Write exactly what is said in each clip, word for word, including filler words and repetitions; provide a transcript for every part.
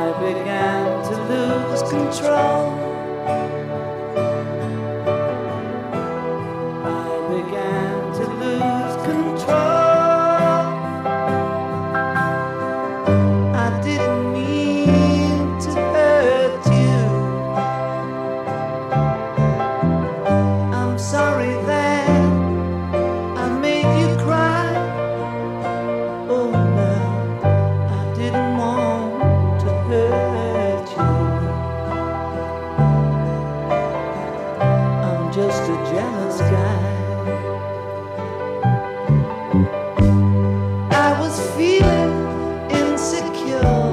I began to lose control. I began to lose control. I didn't mean to hurt you. I'm sorry that I made you cry. Oh no, I didn't want to hurt you. I'm just a jealous guy. I was feeling insecure.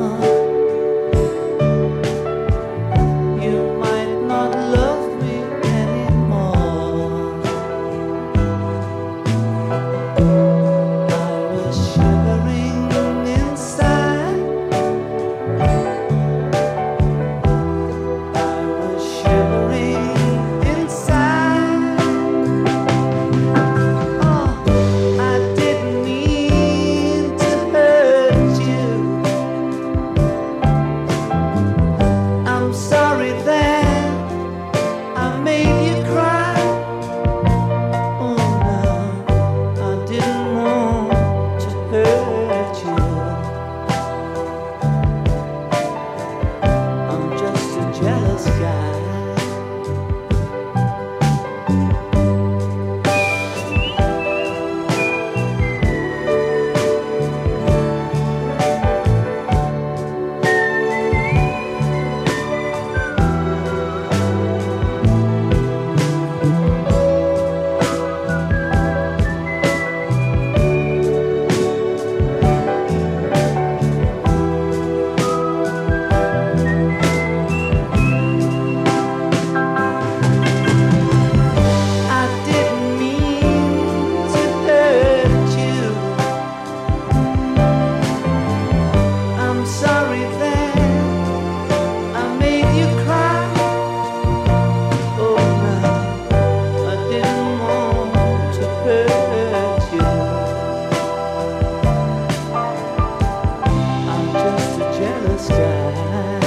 You might not love me anymore. I was shivering inside. I was shivering inside. Oh, I didn't mean to hurt you. I'm sorry that I made you cry. Oh no, I didn't want to hurt you. I'm just a jealous guy. I didn't mean to hurt you. I'm sorry that I made you cry. Oh no, I didn't want to hurt you. I'm just a jealous guy.